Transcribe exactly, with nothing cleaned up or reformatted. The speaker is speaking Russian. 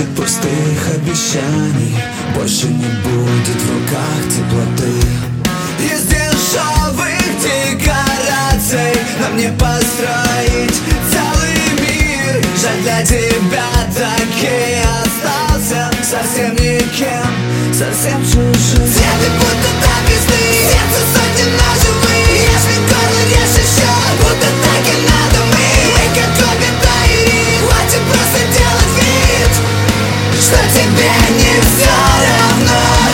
будет пустых обещаний, больше не будет в руках теплоты. Из дешевых декораций нам не построить целый мир. Жаль, для тебя таки остался совсем никем, совсем чужим. Цветы будто так весны, сердце сотни ножевые. Если горло режь еще, будто так и надо мы. Мы как обе тайри, хватит просто делать вид, что тебе не все равно.